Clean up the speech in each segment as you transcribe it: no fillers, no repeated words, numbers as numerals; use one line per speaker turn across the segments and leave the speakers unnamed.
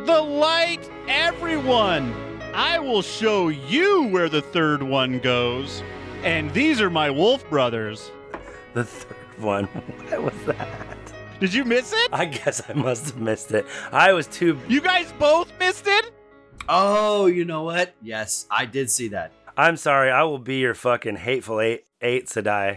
the light, everyone. I will show you where the third one goes. And these are my wolf brothers.
The third one. What was that?
Did you miss it?
I guess I must have missed it. I was too...
You guys both missed it?
Oh, you know what? Yes, I did see that.
I'm sorry. I will be your fucking hateful eight Sadai.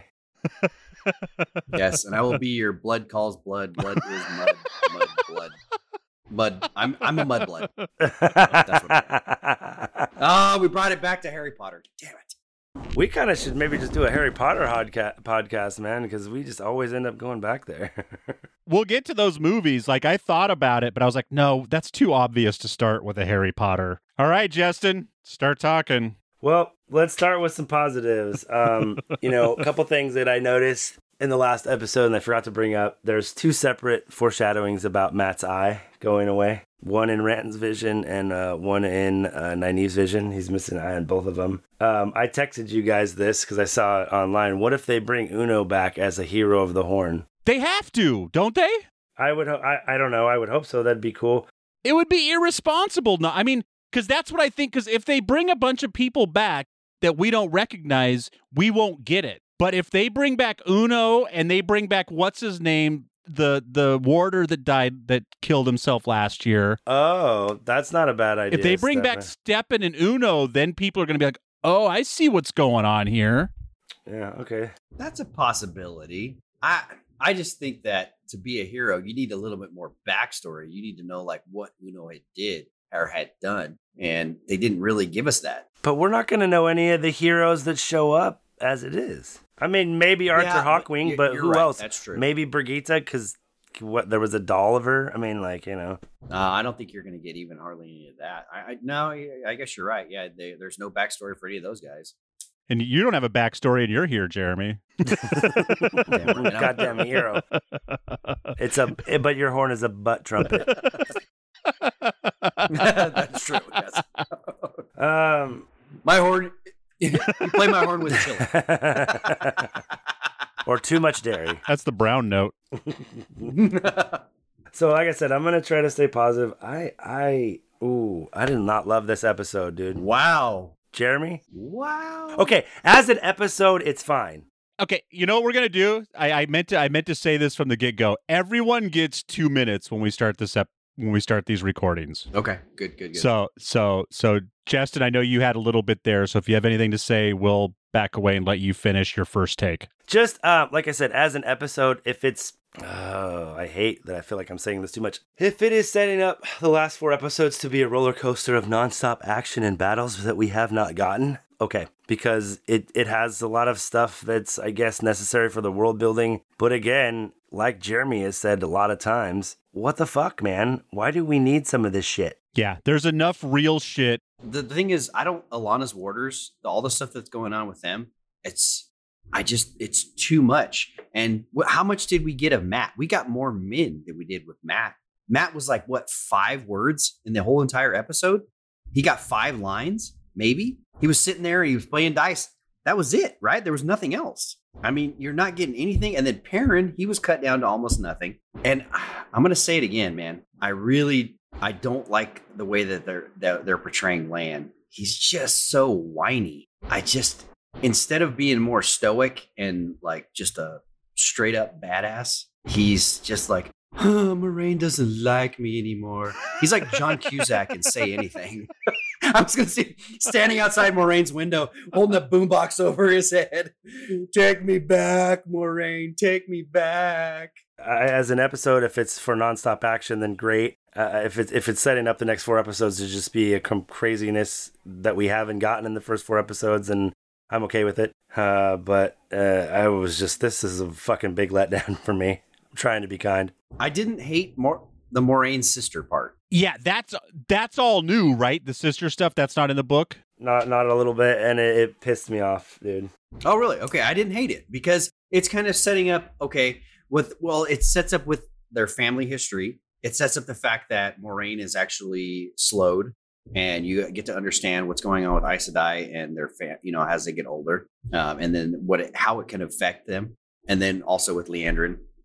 Yes, and I will be your blood calls blood. Blood is mud. Mud, blood. Mud. I'm a mudblood. That's what I am. We brought it back to Harry Potter. Damn it.
We kind of should maybe just do a Harry Potter podcast, man, because we just always end up going back there.
We'll get to those movies. Like, I thought about it, but I was like, no, that's too obvious to start with a Harry Potter. All right, Justin, start talking.
Well, let's start with some positives. A couple things that I noticed in the last episode, and I forgot to bring up. There's 2 separate foreshadowings about Matt's eye going away. One in Ranton's vision and one in Nynaeve's vision. He's missing an eye on both of them. I texted you guys this because I saw it online. What if they bring Uno back as a hero of the Horn?
They have to, don't they?
I would. I don't know. I would hope so. That'd be cool.
It would be irresponsible. No, I mean, because that's what I think. Because if they bring a bunch of people back that we don't recognize, we won't get it. But if they bring back Uno and they bring back what's his name, the warder that died, that killed himself last year.
Oh, that's not a bad idea.
If they bring back Steppen and Uno, then people are going to be like, oh, I see what's going on here.
Yeah, okay.
That's a possibility. I just think that to be a hero, you need a little bit more backstory. You need to know like what Uno had done. And they didn't really give us that.
But we're not going to know any of the heroes that show up as it is. I mean, maybe Arthur Hawkwing, but who else?
That's true.
Maybe Brigitte, because there was a doll of her. I mean,
I don't think you're going to get even hardly any of that. I guess you're right. Yeah, there's no backstory for any of those guys.
And you don't have a backstory, and you're here, Jeremy.
Goddamn hero! But your horn is a butt trumpet.
That's true. Yes. My horn. You play my horn with chili.
Or too much dairy.
That's the brown note.
So like I said, I'm going to try to stay positive. I did not love this episode, dude.
Wow.
Jeremy?
Wow.
Okay, as an episode, it's fine.
Okay, you know what we're going to do? I meant to say this from the get-go. Everyone gets 2 minutes when we start when we start these recordings.
Okay, good.
So Justin, I know you had a little bit there, so if you have anything to say, we'll back away and let you finish your first take.
Just, like I said, as an episode, if it's... I hate that I feel like I'm saying this too much. If it is setting up the last 4 episodes to be a roller coaster of nonstop action and battles that we have not gotten, okay, because it has a lot of stuff that's, I guess, necessary for the world building. But again, like Jeremy has said a lot of times, what the fuck, man? Why do we need some of this shit?
Yeah, there's enough real shit.
The thing is, Alana's warders, all the stuff that's going on with them, it's too much. And how much did we get of Matt? We got more Min than we did with Matt. Matt was like, 5 words in the whole entire episode? He got 5 lines, maybe? He was sitting there, he was playing dice. That was it, right? There was nothing else. I mean, you're not getting anything. And then Perrin, he was cut down to almost nothing. And I'm going to say it again, man. I don't like the way that they're portraying Lan. He's just so whiny. Instead of being more stoic and like just a straight up badass, he's just like, Moraine doesn't like me anymore. He's like John Cusack and Say Anything. I was going to see standing outside Moraine's window, holding a boombox over his head. Take me back, Moraine. Take me back.
As an episode, if it's for nonstop action, then great. If it's setting up the next 4 episodes to just be a craziness that we haven't gotten in the first 4 episodes, and I'm okay with it. But I was just, this is a fucking big letdown for me. I'm trying to be kind.
I didn't hate the Moraine sister part.
Yeah, that's all new, right? The sister stuff, that's not in the book?
Not a little bit, and it pissed me off, dude.
Oh, really? Okay, I didn't hate it because it's kind of setting up, it sets up with their family history. It sets up the fact that Moraine is actually slowed, and you get to understand what's going on with Aes Sedai and their as they get older, and then how it can affect them. And then also with Liandrin,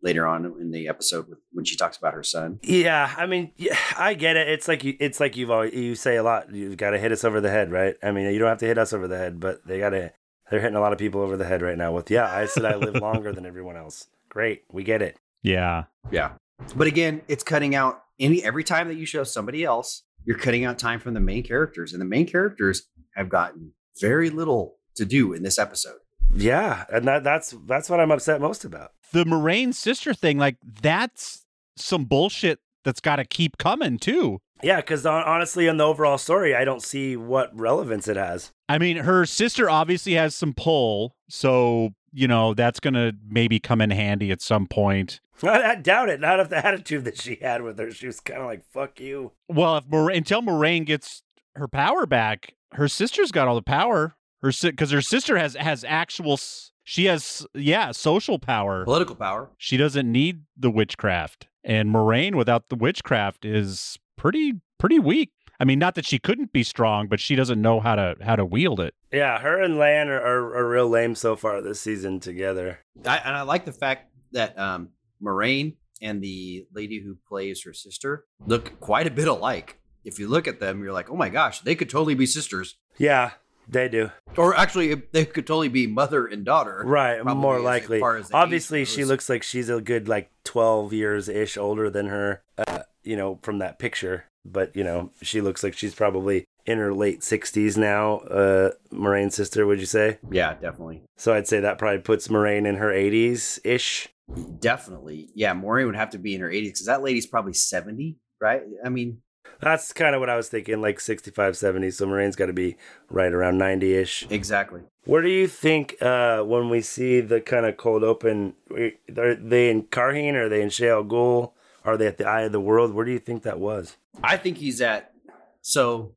later on in the episode when she talks about her son.
Yeah, I mean, yeah, I get it. It's like you say a lot. You've got to hit us over the head, right? I mean, you don't have to hit us over the head, but they're hitting a lot of people over the head right now with, I said I live longer than everyone else. Great, we get it.
Yeah.
Yeah. But again, it's cutting out every time that you show somebody else, you're cutting out time from the main characters. And the main characters have gotten very little to do in this episode.
Yeah, and that's what I'm upset most about.
The Moraine sister thing, like, that's some bullshit that's got to keep coming, too.
Yeah, because honestly, in the overall story, I don't see what relevance it has.
I mean, her sister obviously has some pull, so, that's going to maybe come in handy at some point.
I doubt it. Not of the attitude that she had with her. She was kind of like, fuck you.
Well, until Moraine gets her power back, her sister's got all the power. Because her sister has actual, she has, social power.
Political power.
She doesn't need the witchcraft. And Moraine without the witchcraft is pretty weak. I mean, not that she couldn't be strong, but she doesn't know how to wield it.
Yeah, her and Lan are real lame so far this season together.
I like the fact that Moraine and the lady who plays her sister look quite a bit alike. If you look at them, you're like, oh my gosh, they could totally be sisters.
Yeah, they do.
Or actually, they could totally be mother and daughter.
Right, more likely. Obviously, she
goes.
looks like she's a good 12 years-ish older than her, from that picture. But, she looks like she's probably in her late 60s now, Moraine's sister, would you say?
Yeah, definitely.
So I'd say that probably puts Moraine in her 80s-ish.
Definitely. Yeah, Moraine would have to be in her 80s because that lady's probably 70, right? I mean...
That's kind of what I was thinking, 65, 70. So Moraine's got to be right around 90-ish.
Exactly.
Where do you think when we see the kind of cold open, are they in Karheen? Are they in Shayol Ghul? Are they at the Eye of the World? Where do you think that was?
I think he's at Shayol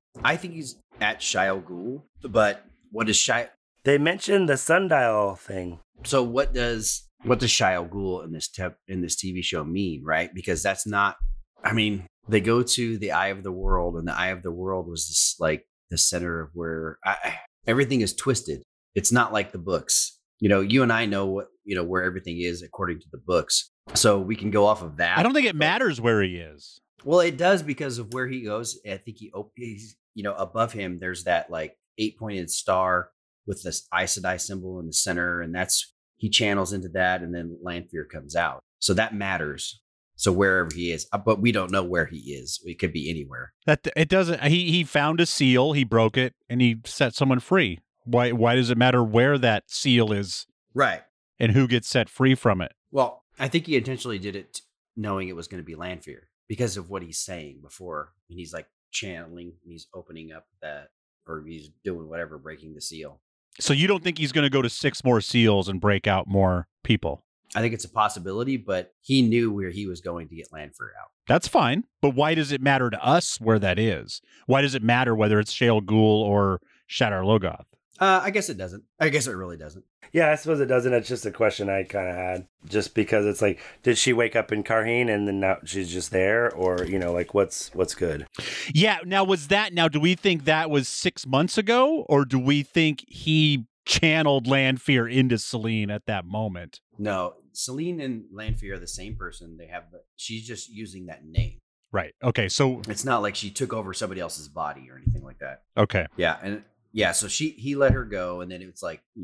Ghul, but what is Shayol?
They mentioned the sundial thing.
So what does Shayol Ghul in this TV show mean, right? Because that's not, they go to the Eye of the World, and the Eye of the World was just the center of where everything is twisted. It's not like the books. You and I know what, where everything is according to the books. So we can go off of that.
I don't think it matters where he is.
Well, it does because of where he goes. I think he's, above him, there's that 8-pointed star with this Aes Sedai symbol in the center. And he channels into that. And then Lanfear comes out. So that matters. So wherever he is, but we don't know where he is. It could be anywhere.
That it doesn't. He found a seal. He broke it, and he set someone free. Why does it matter where that seal is?
Right.
And who gets set free from it?
Well, I think he intentionally did it knowing it was going to be Lanfear because of what he's saying before. And he's channeling, and he's opening up that, or he's doing whatever, breaking the seal.
So you don't think he's going to go to 6 more seals and break out more people?
I think it's a possibility, but he knew where he was going to get Lanfear out.
That's fine. But why does it matter to us where that is? Why does it matter whether it's Shayol Ghul or Shadar Logoth?
I guess it doesn't. I guess it really doesn't.
Yeah, I suppose it doesn't. It's just a question I kind of had. Just because it's did she wake up in Karheen and then now she's just there? Or, what's good?
Yeah, now do we think that was 6 months ago? Or do we think he channeled Lanfear into Selene at that moment?
No, Selene and Lanfear are the same person. She's just using that name.
Right. Okay. So
it's not like she took over somebody else's body or anything like that.
Okay.
Yeah. And yeah, so he let her go, and then it was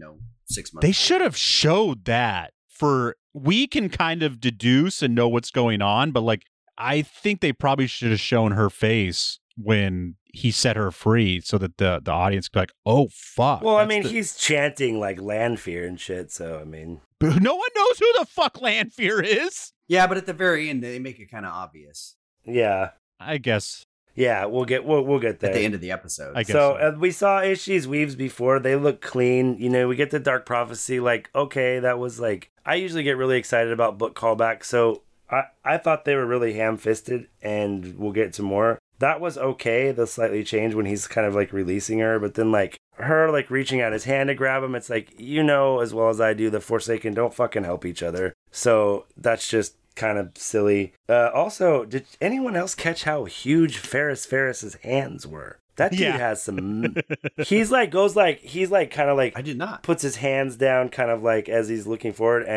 6 months.
They should have showed that. We can kind of deduce and know what's going on, but I think they probably should have shown her face when he set her free so that the audience could be like, oh, fuck.
Well, he's chanting Lanfear and shit, so
But no one knows who the fuck Lanfear is.
Yeah, but at the very end, they make it kind of obvious.
Yeah.
I guess.
Yeah, we'll get there.
At the end of the episode.
I guess so. We saw Ishi's weaves before. They look clean. We get the Dark Prophecy. Okay, that was I usually get really excited about book callbacks, so I thought they were really ham-fisted, and we'll get to more. That was okay, the slightly changed when he's kind of releasing her, but then her reaching out his hand to grab him, it's as well as I do, the Forsaken don't fucking help each other. So that's just kind of silly. Also, did anyone else catch how huge Ferris's hands were? That dude has some. He's I did not. Puts his hands down, kind of as he's looking forward, and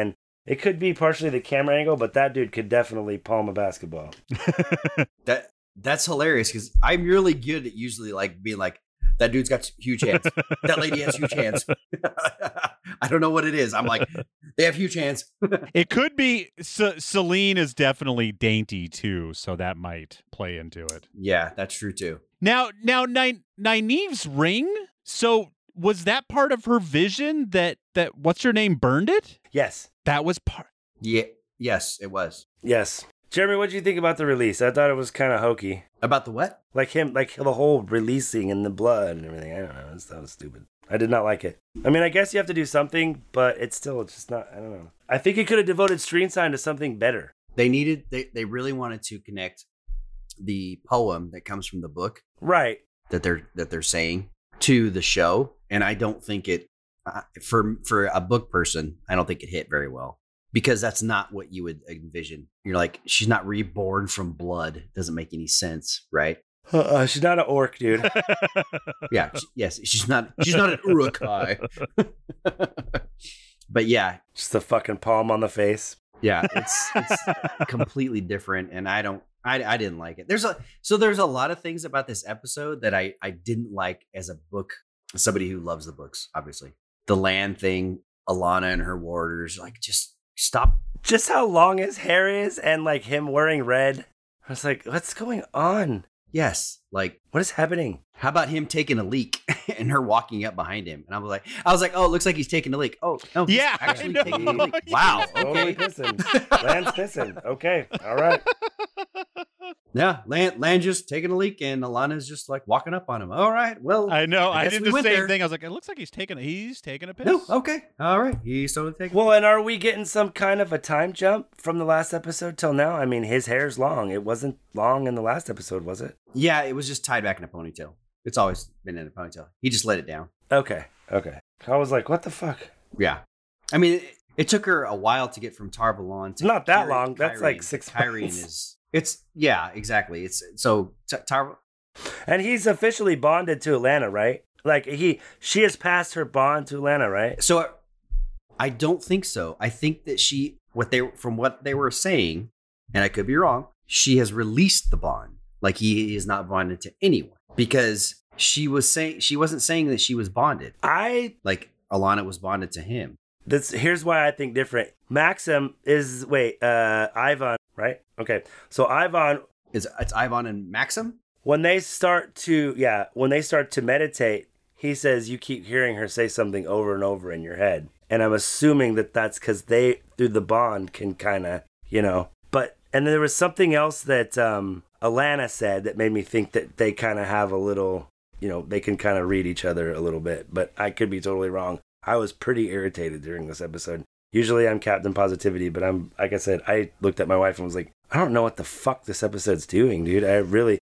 It could be partially the camera angle, but that dude could definitely palm a basketball.
That's hilarious because I'm really good at usually like being like, that dude's got huge hands. That lady has huge hands. I don't know what it is. I'm like, they have huge hands.
It could be Celine is definitely dainty too, so that might play into it.
Yeah, that's true too.
Now, Nynaeve's ring. So was that part of her vision that what's her name burned it?
Yes.
That was part.
Yeah. Yes, it was.
Yes. Jeremy, what did you think about the release? I thought it was kind of hokey.
About the what?
Like the whole releasing and the blood and everything. I don't know. That was stupid. I did not like it. I mean, I guess you have to do something, but it's still just not, I don't know. I think it could have devoted Screen Sign to something better.
They really wanted to connect the poem that comes from the book.
Right.
That they're saying to the show. And I don't think it, for a book person, I don't think it hit very well. Because that's not what you would envision. You're like, she's not reborn from blood. Doesn't make any sense, right?
She's not an orc, dude.
Yeah, yes, she's not an Uruk-hai. But yeah,
just a fucking palm on the face.
Yeah, it's completely different, and I didn't like it. There's a lot of things about this episode that I didn't like as a book. Somebody who loves the books, obviously. The land thing, Alana and her warders, like just. Stop.
Just how long his hair is and like him wearing red. I was like, what's going on?
Yes. Like,
what is happening?
How about him taking a leak and her walking up behind him? And I was like, oh, it looks like he's taking a leak. Oh, no. He's
yeah.
actually taking a leak. Wow. Okay.
Totally pissing. Land's pissing. Okay. All right.
Yeah. Land just taking a leak and Alana's just like walking up on him. All right. Well,
I know. I did the same
there.
thing. I was like, it looks like he's taking a piss.
No. Okay. All right. He's totally taking.
Well, and are we getting some kind of a time jump from the last episode till now? I mean, his hair's long. It wasn't long in the last episode, was it?
Yeah, it was just tied back in a ponytail. It's always been in a ponytail. He just let it down.
Okay. I was like, what the fuck?
Yeah. I mean, it took her a while to get from Tar Valon to
not that long. That's like 6 months.
Yeah, exactly. It's so Tar.
And he's officially bonded to Alana, right? Like she has passed her bond to Alana, right?
So I don't think so. I think that from what they were saying, and I could be wrong, she has released the bond. Like he is not bonded to anyone because she wasn't saying that she was bonded. Like Alana was bonded to him.
Here's why I think different. Maxim is Ivan, right? Okay. So Ivan
it's Ivan and Maxim?
When they start to meditate, he says you keep hearing her say something over and over in your head. And I'm assuming that that's because they, through the bond, can kind of, but, and there was something else that Alana said that made me think that they kind of have a little, they can kind of read each other a little bit, but I could be totally wrong. I was pretty irritated during this episode. Usually I'm Captain Positivity, but like I said, I looked at my wife and was like, I don't know what the fuck this episode's doing, dude. I really,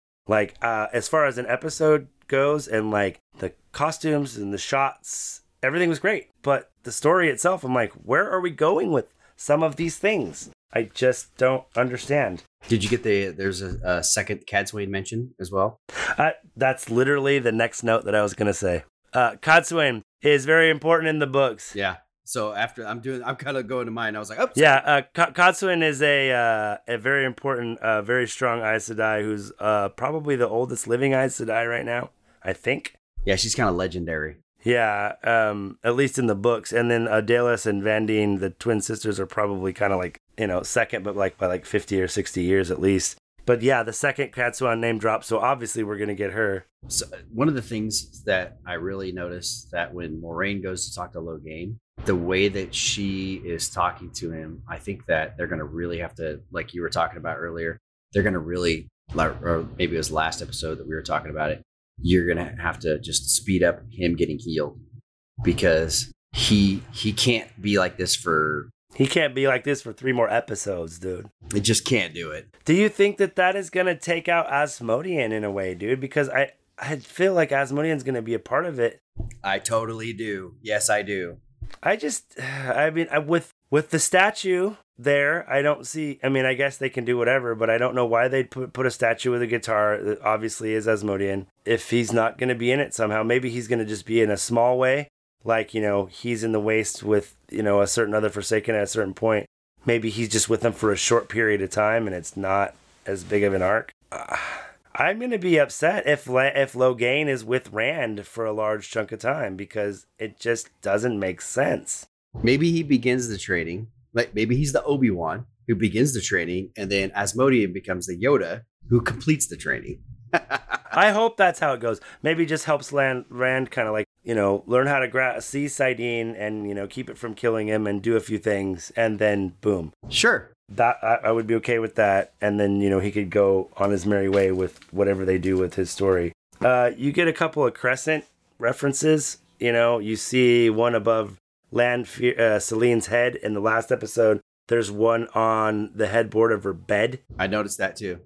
as far as an episode goes and like the costumes and the shots, everything was great. But the story itself, I'm like, where are we going with some of these things? I just don't understand.
Did you get there's a second Cadsuane mention as well?
That's literally the next note that I was going to say. Cadsuane is very important in the books.
Yeah. So after I'm kind of going to mine. I was like, oh.
Yeah. Cadsuane is a very important, very strong Aes Sedai who's probably the oldest living Aes Sedai right now, I think.
Yeah, she's kind of legendary.
Yeah, at least in the books. And then Adelis and Vandene, the twin sisters, are probably kind of like, second, but like by 50 or 60 years at least. But yeah, the second Cadsuane name drops, so obviously we're going to get her.
So one of the things that I really noticed that when Moiraine goes to talk to Logain, the way that she is talking to him, I think that they're going to really have to, like you were talking about earlier, they're going to really, or maybe it was last episode that we were talking about it, you're going to have to just speed up him getting healed because he can't be like this for...
He can't be like this for 3 more episodes, dude.
He just can't do it.
Do you think that is going to take out Asmodean in a way, dude? Because I feel like Asmodean's going to be a part of it.
I totally do. Yes, I do.
With the statue there, I don't see... I mean, I guess they can do whatever, but I don't know why they'd put a statue with a guitar that obviously is Asmodean if he's not going to be in it somehow. Maybe he's going to just be in a small way. like, he's in the waste with, a certain other Forsaken at a certain point. Maybe he's just with them for a short period of time and it's not as big of an arc. I'm going to be upset if Logain is with Rand for a large chunk of time because it just doesn't make sense.
Maybe he begins the training. Like maybe he's the Obi-Wan who begins the training, and then Asmodean becomes the Yoda who completes the training.
I hope that's how it goes. Maybe just helps Rand kind of like, learn how to see Saidin and, keep it from killing him and do a few things, and then boom.
Sure.
That I would be okay with that, and then, he could go on his merry way with whatever they do with his story. You get a couple of Crescent references. You see one above Celine's head in the last episode. There's one on the headboard of her bed.
I noticed that too.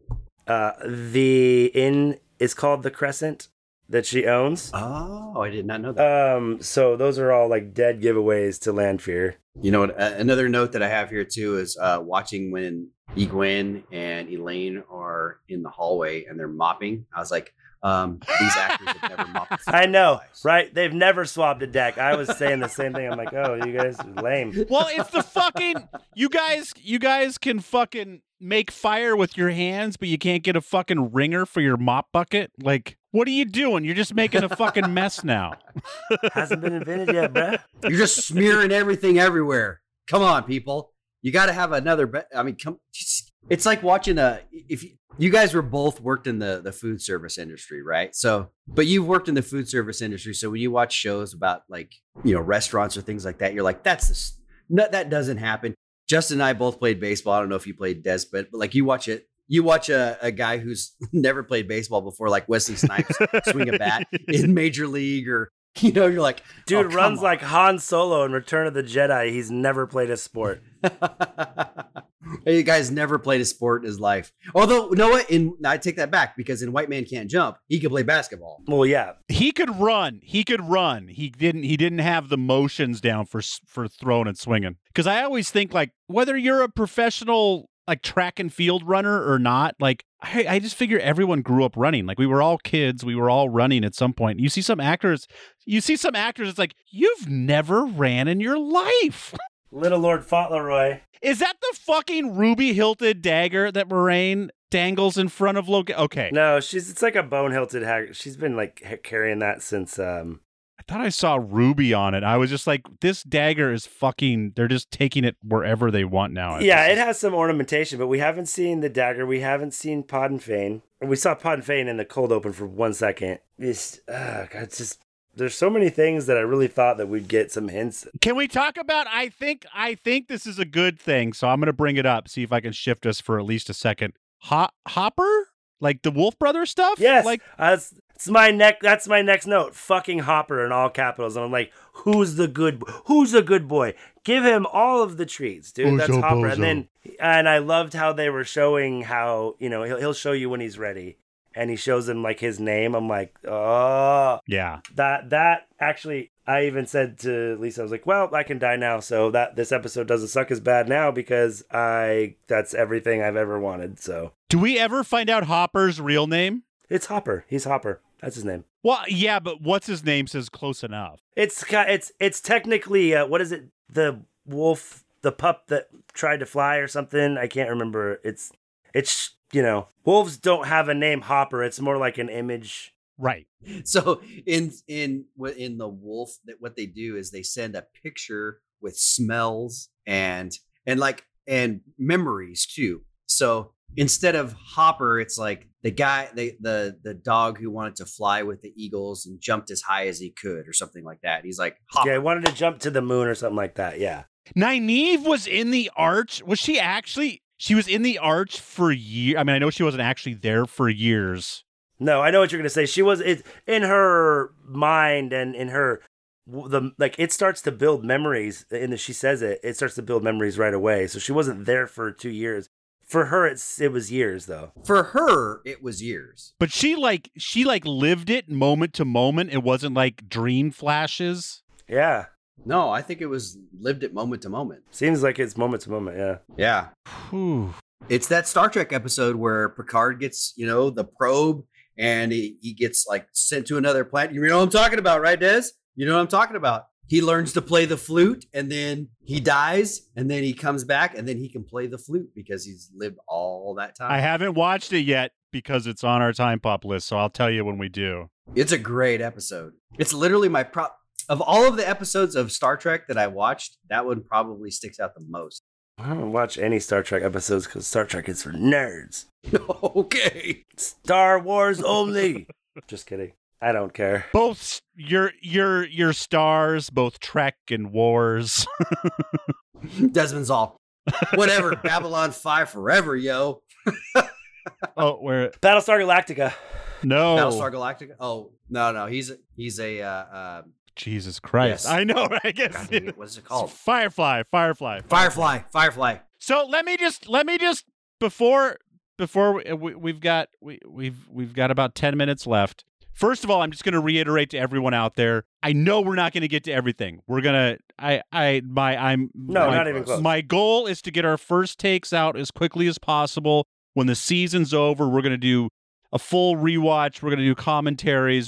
The inn is called the Crescent that she owns.
Oh, I did not know that.
So those are all like dead giveaways to Lanfear.
You know what? Another note that I have here too is watching when Egwene and Elaine are in the hallway and they're mopping. I was like, these actors have never mopped.
I know, right? They've never swabbed a deck. I was saying the same thing. I'm like, oh, you guys are lame.
Well, it's the fucking you guys can fucking make fire with your hands, but you can't get a fucking ringer for your mop bucket. Like, what are you doing? You're just making a fucking mess now.
Hasn't been invented yet, bruh.
You're just smearing everything everywhere. Come on, people. You got to have another. It's like watching if you guys were both worked in the food service industry, right? So, but you've worked in the food service industry. So when you watch shows about like, restaurants or things like that, you're like, that doesn't happen. Justin and I both played baseball. I don't know if you played Des, but like you watch a guy who's never played baseball before, like Wesley Snipes swing a bat in Major League, or, you're like,
dude runs like Han Solo in Return of the Jedi. He's never played a sport.
You guys never played a sport in his life. Although, you know what? I take that back, because in White Man Can't Jump, he could play basketball.
Well, yeah.
He could run. He didn't have the motions down for throwing and swinging. Because I always think, like, whether you're a professional like track and field runner or not, like I just figure everyone grew up running. Like we were all kids, we were all running at some point. You see some actors, it's like, you've never ran in your life.
Little Lord Fauntleroy.
Is that the fucking ruby hilted dagger that Moiraine dangles in front of Logan? Okay.
No, it's like a bone hilted dagger. She's been like carrying that since
I thought I saw ruby on it. I was just like, this dagger is fucking, they're just taking it wherever they want now.
Yeah, it has some ornamentation, but we haven't seen the dagger. We haven't seen Podden Fane. We saw Podden Fane in the cold open for 1 second. There's so many things that I really thought that we'd get some hints.
Can we talk about, I think this is a good thing, so I'm going to bring it up, see if I can shift us for at least a second. Hopper? Like the Wolf Brothers stuff?
Yes.
Like,
that's my next note. Fucking Hopper in all capitals. And I'm like, who's the good boy? Give him all of the treats, dude. That's Hopper. And I loved how they were showing how, he'll show you when he's ready. And he shows him like his name. I'm like, oh
yeah.
That actually, I even said to Lisa, I was like, well, I can die now. So that this episode doesn't suck as bad now because that's everything I've ever wanted. So
do we ever find out Hopper's real name?
It's Hopper. He's Hopper. That's his name.
Well, yeah, but what's his name says close enough.
It's technically, what is it? The wolf, the pup that tried to fly or something. I can't remember. It's wolves don't have a name Hopper. It's more like an image.
Right.
So in the wolf, that what they do is they send a picture with smells and memories too. So instead of Hopper, it's like the guy, the dog who wanted to fly with the eagles and jumped as high as he could or something like that. He's like, Hopper.
Yeah, he wanted to jump to the moon or something like that. Yeah.
Nynaeve was in the Arch. Was she actually? She was in the Arch for years. I mean, I know she wasn't actually there for years.
No, I know what you're going to say. She was in her mind and in her it starts to build memories. She says it starts to build memories right away. So she wasn't there for 2 years. For her, it was years though.
For her, it was years.
But she lived it moment to moment. It wasn't like dream flashes.
Yeah.
No, I think it was lived it moment to moment.
Seems like it's moment to moment, yeah.
Yeah.
Whew.
It's that Star Trek episode where Picard gets, the probe and he gets like sent to another planet. You know what I'm talking about, right, Des? You know what I'm talking about. He learns to play the flute, and then he dies, and then he comes back, and then he can play the flute because he's lived all that time.
I haven't watched it yet because it's on our time pop list, so I'll tell you when we do.
It's a great episode. It's literally my of all of the episodes of Star Trek that I watched, that one probably sticks out the most.
I don't watch any Star Trek episodes because Star Trek is for nerds.
Okay.
Star Wars only. Just kidding. I don't care.
Both your stars, both Trek and Wars.
Desmond's all, whatever. Babylon 5 forever, yo.
Oh, where?
Battlestar Galactica.
No.
Battlestar Galactica. Oh no, he's a
Jesus Christ.
Yes.
I know. I guess.
God dang it, what is it called?
Firefly.
Firefly.
So let me just before we've got about 10 minutes left. First of all, I'm just going to reiterate to everyone out there. I know we're not going to get to everything. We're going to
not even close.
My goal is to get our first takes out as quickly as possible. When the season's over, we're going to do a full rewatch. We're going to do commentaries.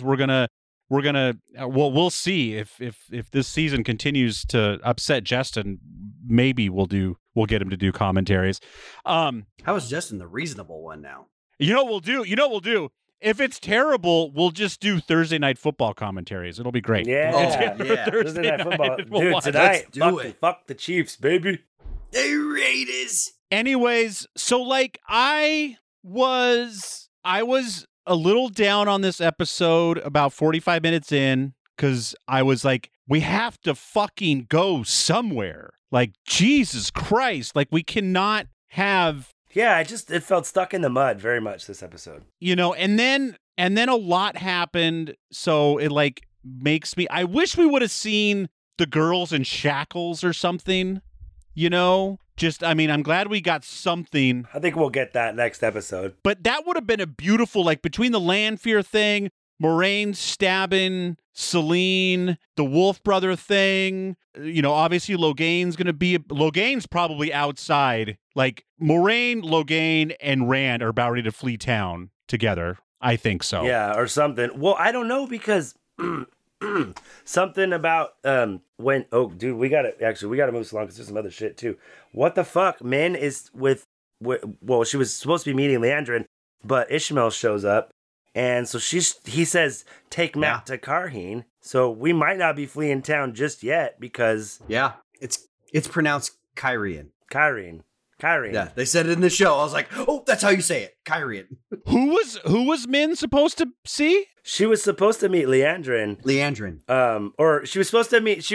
We'll see if this season continues to upset Justin. Maybe we'll get him to do commentaries.
How is Justin the reasonable one now?
You know what we'll do? If it's terrible, we'll just do Thursday night football commentaries. It'll be great.
Yeah.
Thursday night
football.
we'll
Dude,
watch.
tonight,
Let's do it.
fuck the Chiefs, baby.
The Raiders.
Anyways, so like I was a little down on this episode about 45 minutes in because I was like, we have to fucking go somewhere. Like, Jesus Christ. Like, we cannot have...
Yeah, it felt stuck in the mud very much this episode.
You know, and then a lot happened, so it like makes me... I wish we would have seen the girls in shackles or something, you know? I'm glad we got something.
I think we'll get that next episode.
But that would have been a beautiful, like, between the Lanfear thing, Moraine stabbing Celine, the Wolf brother thing, you know, obviously Loghain's probably outside. Like, Moraine, Loghain, and Rand are about ready to flee town together. I think so.
Yeah, or something. Well, I don't know because... something about we gotta move along because there's some other shit too. What the fuck? Min is with she was supposed to be meeting Leandrin, but Ishmael shows up, and so he says take Matt to Karheen. So we might not be fleeing town just yet because
it's pronounced Kyrian.
Kyrene.
Yeah, they said it in the show. I was like, oh, that's how you say it, Kyrian.
Who was Min supposed to see?
She was supposed to meet Leandrin. Or she was supposed to meet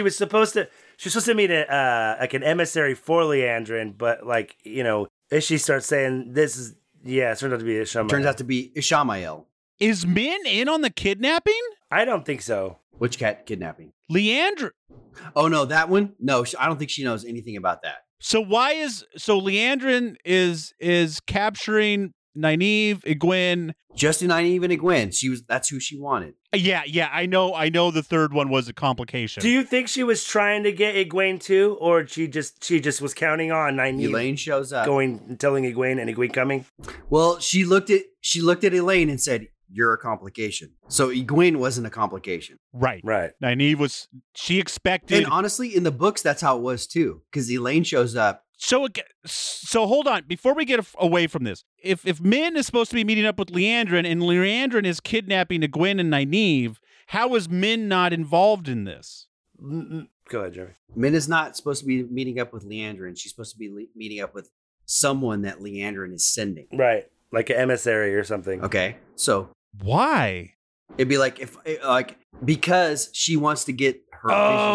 like an emissary for Leandrin, but like, you know, as she starts saying it turns out to be Ishamael.
Turns out to be Ishamael.
Is Min in on the kidnapping?
I don't think so.
Which cat kidnapping?
Leandrin.
Oh no, that one? No, I don't think she knows anything about that.
So Leandrin is capturing Nynaeve, Egwene.
Just Nynaeve and Egwene. That's who she wanted.
Yeah, I know the third one was a complication.
Do you think she was trying to get Egwene too, or she just was counting on Nynaeve?
Elaine shows up,
going and telling Egwene, and Egwene coming.
Well, she looked at Elaine and said, "You're a complication." So Egwene wasn't a complication.
Right. Nynaeve she expected.
And honestly, in the books, that's how it was too, because Elaine shows up.
So hold on. Before we get away from this, if Min is supposed to be meeting up with Leandrin and Leandrin is kidnapping Egwene and Nynaeve, how is Min not involved in this?
Go ahead, Jeremy.
Min is not supposed to be meeting up with Leandrin. She's supposed to be meeting up with someone that Leandrin is sending.
Right, like an emissary or something.
Okay, so
why?
It'd be like because she wants to get her.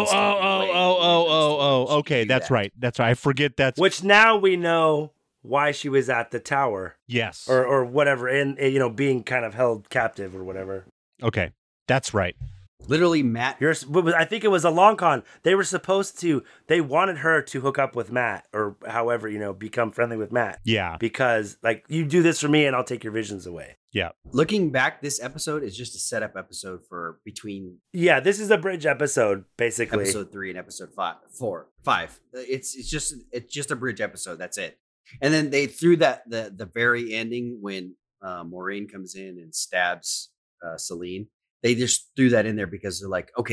Okay, that's right. I forget that's
which now we know why she was at the tower.
Yes,
or whatever, and you know, being kind of held captive or whatever.
Okay, that's right.
Literally, Matt.
I think it was a long con. They wanted her to hook up with Matt, or however, you know, become friendly with Matt.
Yeah,
because like, you do this for me, and I'll take your visions away.
Yeah.
Looking back, this episode is just a setup episode for between.
Yeah, this is a bridge episode, basically.
Episode 3 and episode 5. It's just a bridge episode. That's it. And then they threw that the very ending when Moraine comes in and stabs Celine. They just threw that in there because they're like, okay,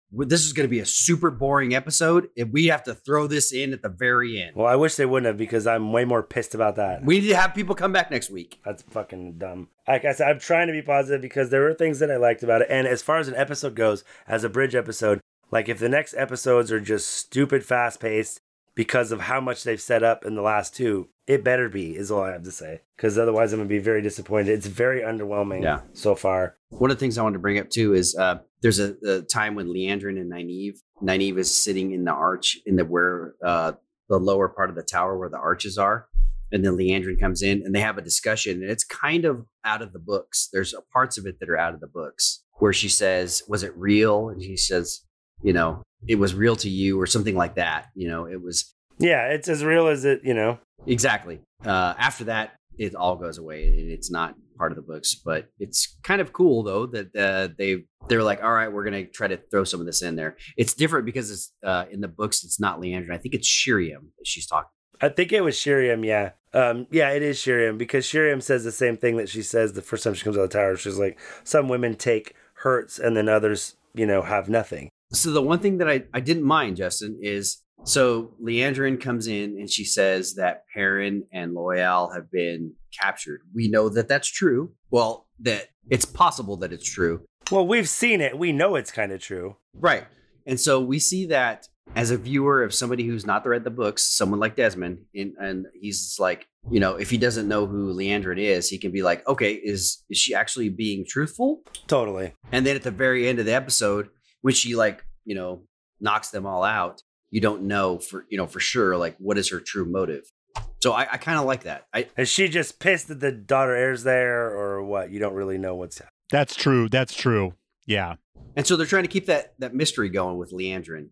this is going to be a super boring episode if we have to throw this in at the very end.
Well, I wish they wouldn't have, because I'm way more pissed about that.
We need to have people come back next week.
That's fucking dumb. Like I said, I'm trying to be positive because there were things that I liked about it. And as far as an episode goes, as a bridge episode, like if the next episodes are just stupid fast paced because of how much they've set up in the last two, it better be, is all I have to say. Because otherwise I'm going to be very disappointed. It's very underwhelming so far.
One of the things I wanted to bring up too is there's a time when Leandrin and Nynaeve is sitting in the arch in where the lower part of the tower where the arches are. And then Leandrin comes in and they have a discussion, and it's kind of out of the books. There's parts of it that are out of the books where she says, was it real? And he says, you know, it was real to you, or something like that. You know, it was.
Yeah, it's as real as it, you know.
Exactly. After that, it all goes away. It's not part of the books, but it's kind of cool though that they're like, all right, we're gonna try to throw some of this in there. It's different because it's in the books. It's not Leandrin. I think it's Shiriam that she's talking.
I think it was Shiriam. Yeah. Yeah, it is Shiriam, because Shiriam says the same thing that she says the first time she comes out of the tower. She's like, some women take hurts and then others, you know, have nothing.
So the one thing that I didn't mind, Justin, is so Leandrin comes in and she says that Perrin and Loial have been captured. We know that that's true. Well, that it's possible that it's true.
Well, we've seen it. We know it's kind of true.
Right. And so we see that as a viewer of somebody who's not read the books, someone like Desmond, and he's like, you know, if he doesn't know who Leandrin is, he can be like, okay, is she actually being truthful?
Totally.
And then at the very end of the episode, when she like, you know, knocks them all out, you don't know for sure, like, what is her true motive. So I kind of like that.
Is she just pissed that the daughter heirs there, or what? You don't really know what's happening.
That's true. That's true. Yeah.
And so they're trying to keep that mystery going with Leandrin.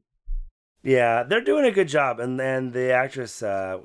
Yeah, they're doing a good job. And then the actress,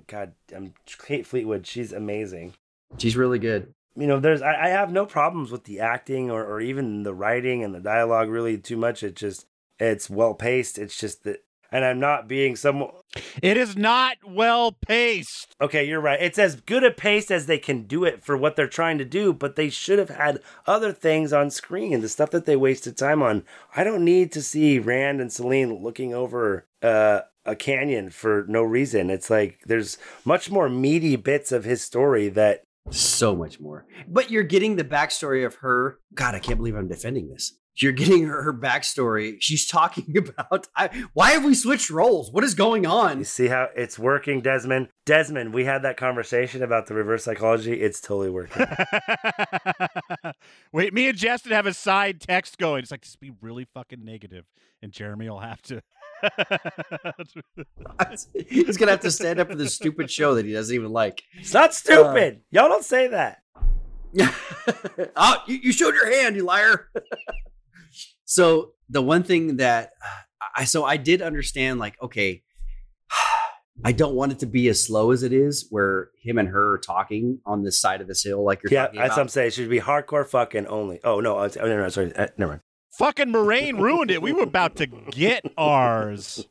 Kate Fleetwood, she's amazing.
She's really good.
You know, I have no problems with the acting or even the writing and the dialogue really too much. It's well paced. It's just that, and I'm not being
It is not well paced.
Okay, you're right. It's as good a pace as they can do it for what they're trying to do, but they should have had other things on screen, the stuff that they wasted time on. I don't need to see Rand and Selene looking over a canyon for no reason. It's like there's much more meaty bits of his story that...
So much more. But you're getting the backstory of her. God, I can't believe I'm defending this. You're getting her backstory. She's talking about, why have we switched roles? What is going on?
You see how it's working, Desmond? Desmond, we had that conversation about the reverse psychology. It's totally working.
Wait, me and Justin have a side text going. It's like, just be really fucking negative, and Jeremy will have to.
He's going to have to stand up for this stupid show that he doesn't even like.
It's not stupid. Y'all don't say that.
Oh, you showed your hand, you liar. So the one thing that I did understand, like, okay, I don't want it to be as slow as it is, where him and her are talking on this side of this hill, like you're talking about. Yeah,
that's what I'm saying. It should be hardcore fucking only. Oh, no. No, sorry. Never mind.
Fucking Moraine ruined it. We were about to get ours.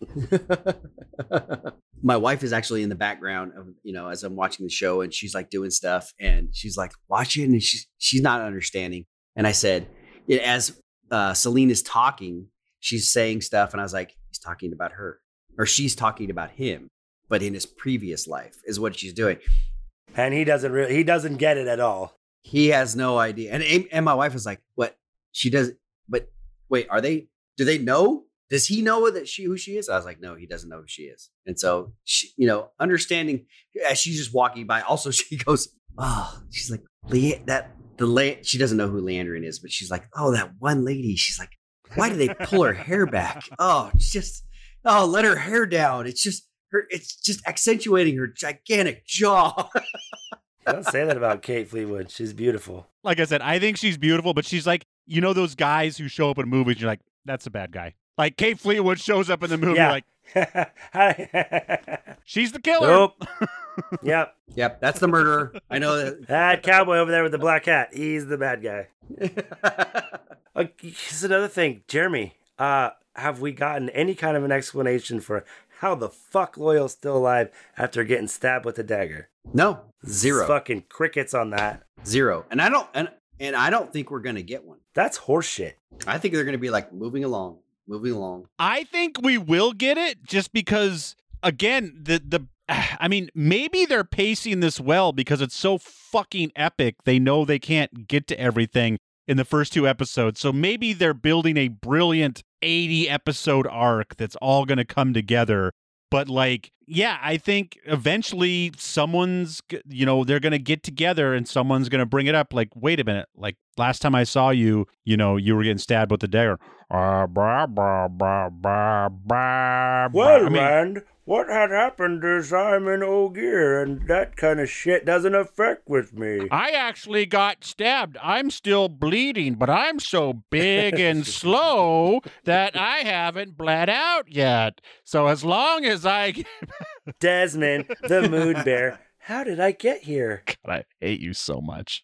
My wife is actually in the background of, you know, as I'm watching the show, and she's like doing stuff, and she's like watching, and she's not understanding. And I said, as Selene is talking, she's saying stuff, and I was like, he's talking about her, or she's talking about him, but in his previous life is what she's doing.
And he doesn't get it at all.
He has no idea. And my wife is like, what? She does, but wait, do they know? Does he know who she is? I was like, no, he doesn't know who she is. And so she, you know, understanding as she's just walking by, also she goes, oh, she's like, she doesn't know who Leandrin is, but she's like, oh, that one lady. She's like, why do they pull her hair back? Let her hair down. It's just accentuating her gigantic jaw.
Don't say that about Kate Fleetwood. She's beautiful.
Like I said, I think she's beautiful, but she's like, you know, those guys who show up in movies, you're like, that's a bad guy. Like Kate Fleetwood shows up in the movie,
yeah.
Like, she's the killer.
Nope. Yep.
That's the murderer. I know that.
That cowboy over there with the black hat. He's the bad guy. Here's another thing, Jeremy. Have we gotten any kind of an explanation for how the fuck Loial's still alive after getting stabbed with a dagger?
No, zero.
It's fucking crickets on that.
Zero. And I don't think we're gonna get one.
That's horseshit.
I think they're gonna be like moving along. moving along.
I think we will get it just because, again, I mean, maybe they're pacing this well because it's so fucking epic. They know they can't get to everything in the first 2 episodes. So maybe they're building a brilliant 80 episode arc that's all going to come together. But like, yeah, I think eventually someone's, they're going to get together and someone's going to bring it up. Like, wait a minute. Like last time I saw you, you were getting stabbed with the dagger.
Rand, what had happened is I'm in Ogier, and that kind of shit doesn't affect with me.
I actually got stabbed. I'm still bleeding, but I'm so big and slow that I haven't bled out yet. So as long as I...
Desmond, the mood bear, how did I get here?
God, I hate you so much.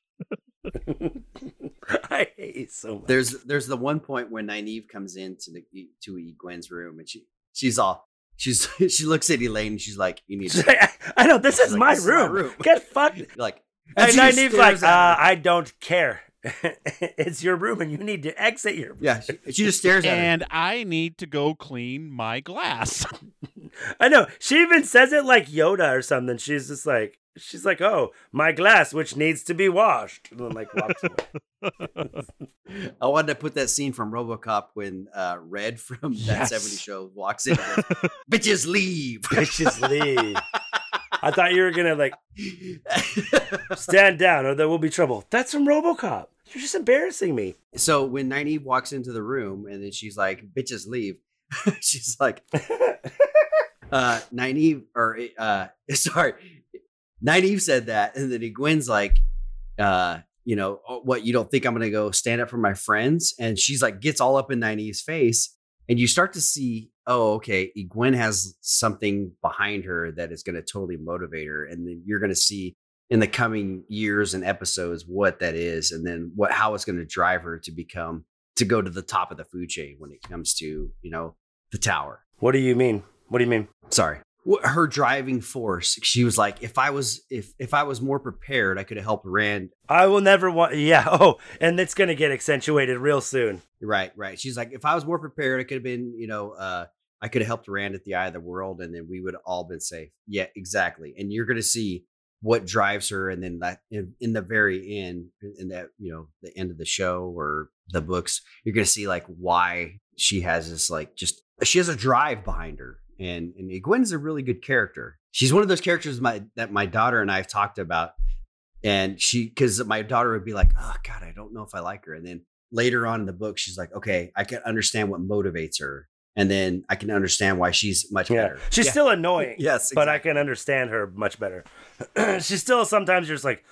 I hate you so much.
There's the one point when Nynaeve comes into Gwen's room, and she looks at Elaine and she's like, "You need to."
I know this is my room. Get fucked.
Like,
and Nynaeve's like, "I don't care. It's your room, and you need to exit your room."
Yeah, she just stares at her.
And I need to go clean my glass.
I know. She even says it like Yoda or something. She's like, "Oh, my glass, which needs to be washed," and then like walks away.
I wanted to put that scene from RoboCop when Red from that 70s show walks in and goes, "Bitches leave."
Bitches leave. I thought you were gonna like stand down or there will be trouble. That's from RoboCop. You're just embarrassing me.
So when Nynaeve walks into the room and then she's like, "Bitches leave," she's like, Nynaeve said that, and then Gwen's like, what, you don't think I'm gonna go stand up for my friends? And she's like, gets all up in Nynaeve's face, and you start to see, oh, okay, Gwen has something behind her that is gonna totally motivate her, and then you're gonna see in the coming years and episodes what that is, and then how it's gonna drive her to go to the top of the food chain when it comes to, the tower.
What do you mean?
Sorry. Her driving force. She was like, if I was more prepared, I could have helped Rand.
I will never want. Yeah. Oh, and it's gonna get accentuated real soon.
Right. She's like, if I was more prepared, I could have been, I could have helped Rand at the eye of the world, and then we would have all been safe. Yeah, exactly. And you're gonna see what drives her, and then that in the very end, in that the end of the show or the books, you're gonna see like why she has this she has a drive behind her. And Gwen's a really good character. She's one of those characters that my daughter and I have talked about. And because my daughter would be like, "Oh God, I don't know if I like her." And then later on in the book, she's like, "Okay, I can understand what motivates her. And then I can understand why she's much better."
She's still annoying.
Yes, exactly.
But I can understand her much better. She's still sometimes you're just like,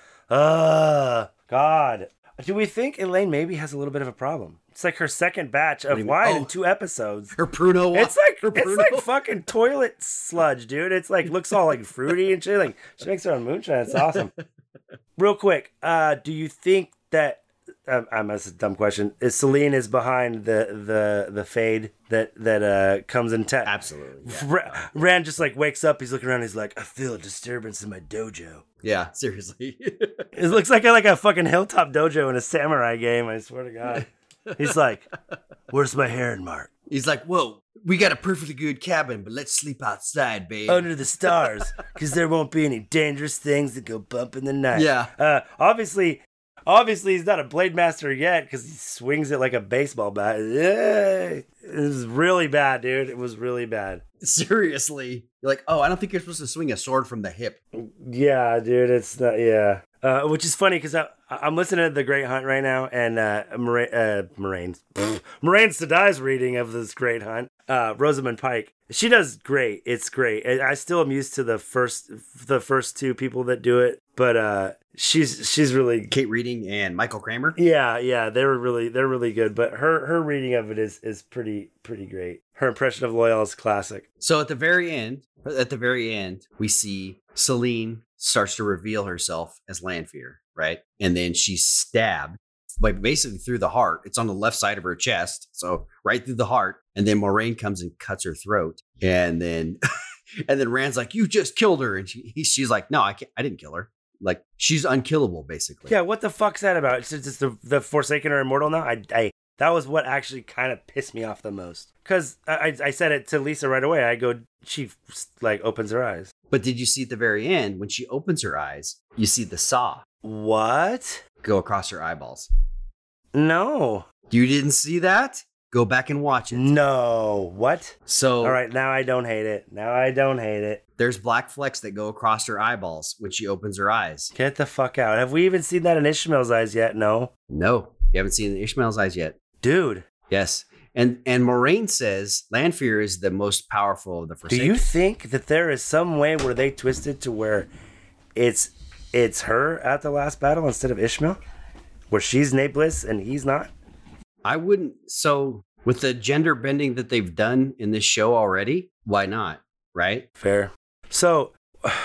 God. Do we think Elaine maybe has a little bit of a problem? It's like her second batch of wine in 2 episodes.
Her Pruno wine.
It's like fucking toilet sludge, dude. It's like looks all like fruity and shit. Like she makes her own moonshine. It's awesome. Real quick, do you think that I'm a dumb question? Is Selene is behind the fade that comes in town?
Absolutely. Yeah.
Rand just like wakes up. He's looking around. He's like, I feel a disturbance in my dojo.
Yeah, seriously.
It looks like a fucking hilltop dojo in a samurai game. I swear to God. He's like, where's my heron mark?
He's like, whoa, we got a perfectly good cabin, but let's sleep outside, babe.
Under the stars, because there won't be any dangerous things that go bump in the night.
Yeah.
Obviously, he's not a blade master yet because he swings it like a baseball bat. It was really bad, dude. It was really bad.
Seriously. You're like, oh, I don't think you're supposed to swing a sword from the hip.
Yeah, dude. It's not, yeah. Which is funny because I'm listening to The Great Hunt right now, and Moraine Sedai's reading of this Great Hunt, Rosamund Pike. She does great. It's great. I still am used to the first 2 people that do it, but she's really
Kate Reading and Michael Kramer.
Yeah, they're really good. But her reading of it is pretty great. Her impression of Loial is classic.
So at the very end, we see Selene starts to reveal herself as Lanfear, right? And then she's stabbed, like basically through the heart. It's on the left side of her chest, so right through the heart. And then Moraine comes and cuts her throat, and then Rand's like, "You just killed her," and she's like, "No, I didn't kill her. Like she's unkillable, basically."
Yeah, what the fuck's that about? It's just the Forsaken are immortal now. That was what actually kind of pissed me off the most. Because I said it to Lisa right away. I go, she like opens her eyes.
But did you see at the very end, when she opens her eyes, you see the saw
What?
go across her eyeballs?
No.
You didn't see that? Go back and watch it.
No. What?
So,
All right, now I don't hate it.
there's black flecks that go across her eyeballs when she opens her eyes.
Get the fuck out. Have we even seen that in Ishmael's eyes yet? No.
No, you haven't seen Ishmael's eyes yet.
Dude.
Yes. And Moraine says Lanfear is the most powerful of the
Do
Forsaken.
you think that there is some way where they twisted to where it's her at the last battle instead of Ishmael? Where she's Nablus and he's not?
I wouldn't. So, with the gender bending that they've done in this show already, why not? Right?
Fair. So,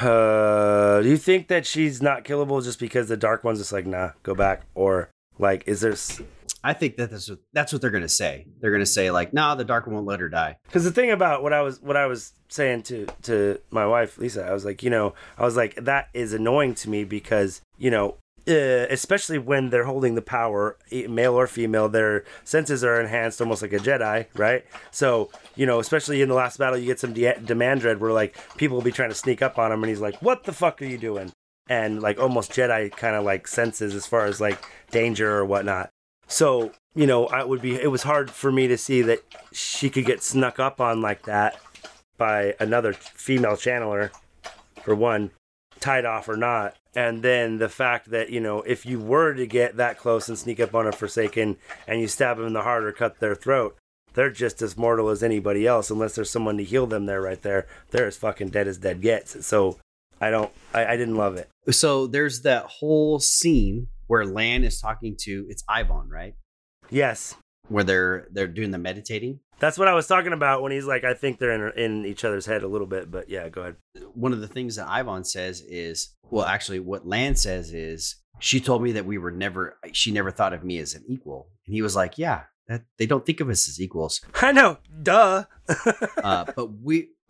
do you think that she's not killable just because the Dark One's just like, nah, go back? Or, like, is there...
I think that that's what they're going to say. They're going to say, like, nah, the Dark One won't let her die.
Because the thing about what I was saying to my wife, Lisa, I was like, that is annoying to me because, especially when they're holding the power, male or female, their senses are enhanced almost like a Jedi, right? So, especially in the last battle, you get some Demandred where, like, people will be trying to sneak up on him, and he's like, what the fuck are you doing? And, like, almost Jedi kind of, like, senses as far as, like, danger or whatnot. So, it was hard for me to see that she could get snuck up on like that by another female channeler, for one, tied off or not. And then the fact that, if you were to get that close and sneak up on a Forsaken and you stab them in the heart or cut their throat, they're just as mortal as anybody else unless there's someone to heal them there right there. They're as fucking dead as dead gets. So I didn't love it.
So there's that whole scene where Lan is talking to, it's Ivan, right?
Yes.
Where they're doing the meditating.
That's what I was talking about when he's like, I think they're in each other's head a little bit, but yeah, go ahead.
One of the things that Ivan says is, well, actually what Lan says is, she told me that she never thought of me as an equal. And he was like, yeah, that they don't think of us as equals.
I know, duh.
But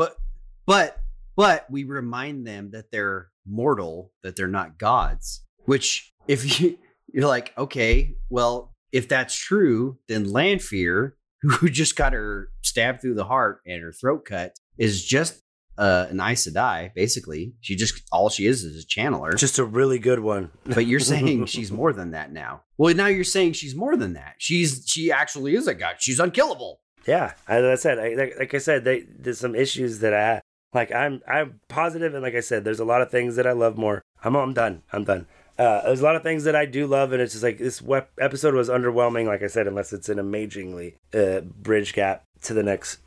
we remind them that they're mortal, that they're not gods, which if you're like, okay, well, if that's true, then Lanfear, who just got her stabbed through the heart and her throat cut, is just an Aes Sedai, basically. All she is a channeler.
Just a really good one.
But you're saying she's more than that now. Well, now you're saying she's more than that. She actually is a god. She's unkillable.
Yeah, as I said, like I said, there's some issues that I have. Like I'm positive, and like I said, there's a lot of things that I love more. I'm done. There's a lot of things that I do love, and it's just like this episode was underwhelming, like I said, unless it's an amazingly bridge gap to the next,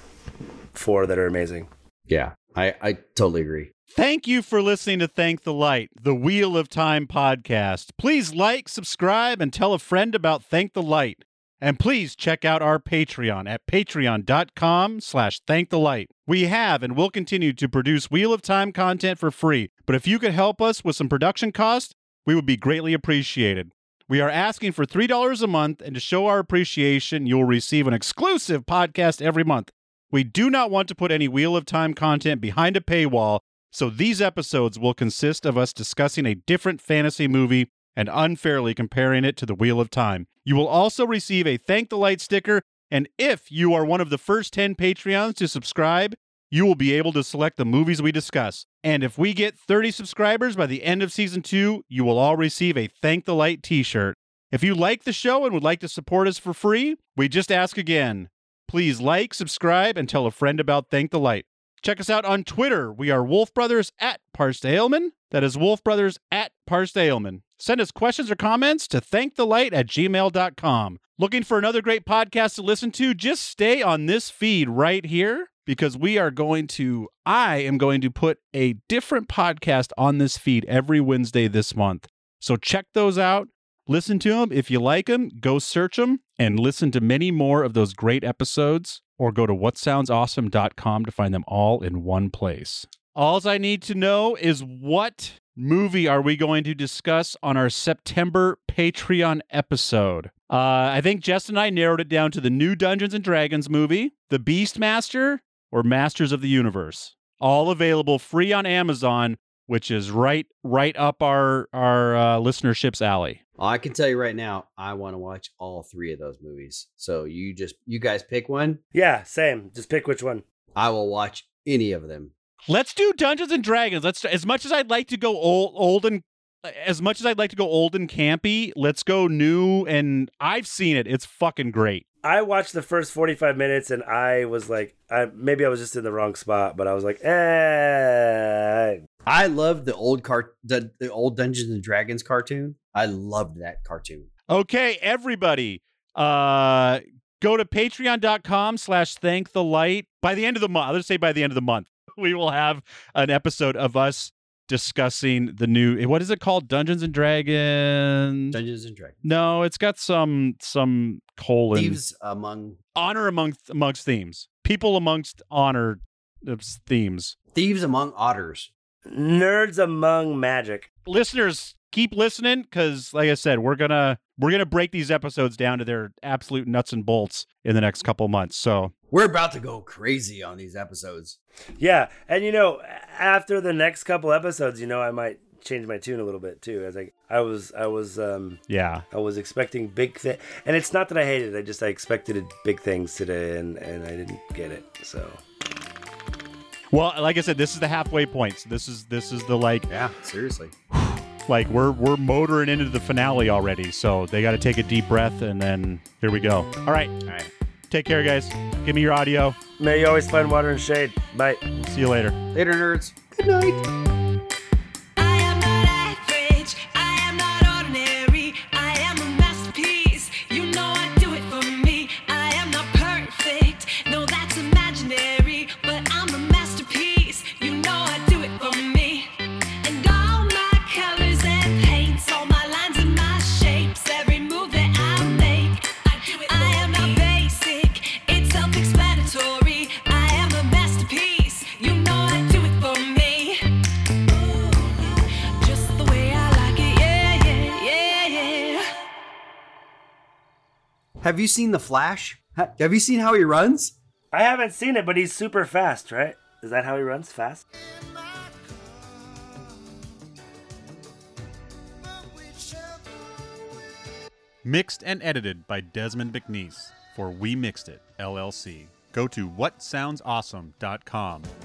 4 that are amazing.
Yeah, I totally agree.
Thank you for listening to Thank the Light, the Wheel of Time podcast. Please like, subscribe, and tell a friend about Thank the Light. And please check out our Patreon at patreon.com/thanktthelight. We have and will continue to produce Wheel of Time content for free, but if you could help us with some production costs, we would be greatly appreciated. We are asking for $3 a month, and to show our appreciation, you will receive an exclusive podcast every month. We do not want to put any Wheel of Time content behind a paywall, so these episodes will consist of us discussing a different fantasy movie and unfairly comparing it to the Wheel of Time. You will also receive a Thank the Light sticker, and if you are one of the first 10 Patreons to subscribe, you will be able to select the movies we discuss. And if we get 30 subscribers by the end of Season 2, you will all receive a Thank the Light t-shirt. If you like the show and would like to support us for free, we just ask again. Please like, subscribe, and tell a friend about Thank the Light. Check us out on Twitter. We are Wolf Brothers at Parstaleman. That is Wolf Brothers at Parstaleman. Send us questions or comments to thanktthelight@gmail.com. Looking for another great podcast to listen to? Just stay on this feed right here, because I am going to put a different podcast on this feed every Wednesday this month. So check those out. Listen to them. If you like them, go search them and listen to many more of those great episodes, or go to whatsoundsawesome.com to find them all in one place. All I need to know is, what movie are we going to discuss on our September Patreon episode? I think Jess and I narrowed it down to the new Dungeons & Dragons movie, The Beastmaster, or Masters of the Universe. All available free on Amazon, which is right up our listenership's alley.
I can tell you right now, I want to watch all 3 of those movies. So you guys pick one.
Yeah, same. Just pick which one.
I will watch any of them.
Let's do Dungeons and Dragons. As much as I'd like to go old and campy, let's go new. And I've seen it. It's fucking great.
I watched the first 45 minutes and I was like, maybe I was just in the wrong spot, but I was like,
I loved the old the old Dungeons and Dragons cartoon. I loved that cartoon.
Okay, everybody, go to patreon.com/thankthe_light. By the end of the month, let's say by the end of the month, we will have an episode of us discussing the new, what is it called? Dungeons and Dragons?
Dungeons and Dragons.
No, it's got some colon.
Thieves among...
Honor amongst themes. People amongst honor themes.
Thieves among otters.
Nerds among magic.
Listeners, keep listening, because like I said, we're gonna break these episodes down to their absolute nuts and bolts in the next couple months. So
we're about to go crazy on these episodes.
Yeah, and after the next couple episodes, I might change my tune a little bit too. As I was expecting big thing, and it's not that I hated it. I expected big things today, and I didn't get it. So.
Well, like I said, this is the halfway point. So this is the
yeah, seriously.
Like we're motoring into the finale already, so they got to take a deep breath, and then here we go. All right. Take care, guys. Give me your audio.
May you always find water and shade. Bye.
See you later.
Later, nerds. Good night.
I am not average. I am not ordinary. I am a masterpiece. You know I do it for me. I am not perfect. No, that's imaginary. But I'm a masterpiece. You know I do it for me. And all my colors and paints, all my lines and my shapes, every move that I make, I am not basic. It's self-explanatory. I am a masterpiece. You know I do it for me. Ooh, just the way I like it. Yeah.
Have you seen The Flash? Have you seen how he runs?
I haven't seen it, but he's super fast, right? Is that how he runs? Fast?
Mixed and edited by Desmond McNeese for We Mixed It, LLC. Go to whatsoundsawesome.com.